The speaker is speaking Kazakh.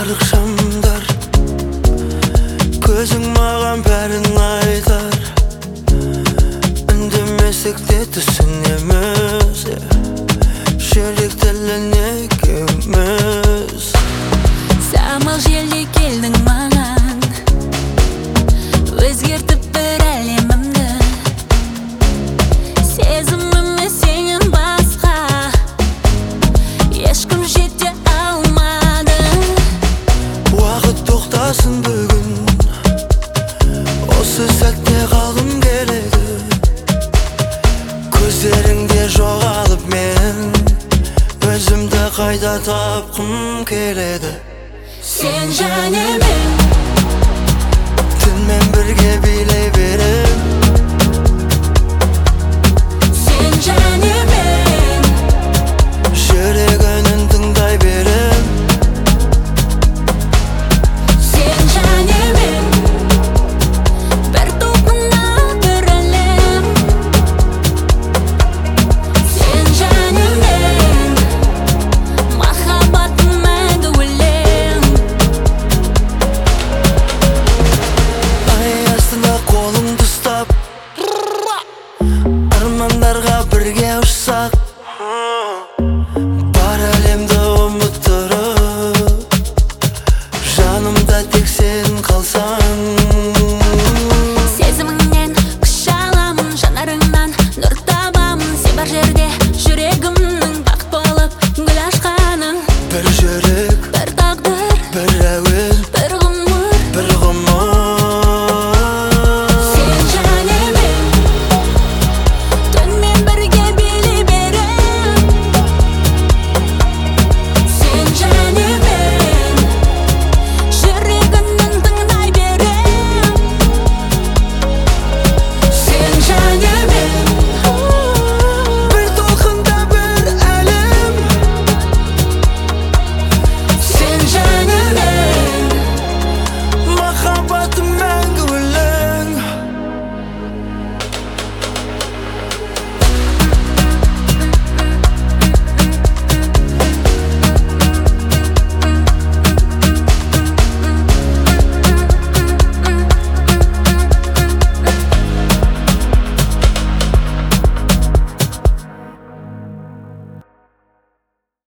жарық шамдар, көзің маған бәрін айтар. Үндемесек те түсінеміз, жүрек тілін екеуміз. Самал желде келдің маған, өзгертіп бір әлемімді. Сезіміме сенен басқа ешкім жете алмады. Уақыт тоқтасын бүгін, осы сәтте қалғым келеді. Көздеріңде жоғалып мен өзімді қайта тапқым келеді. Сен және мен Түнмен бірге билей берем. Сен және мен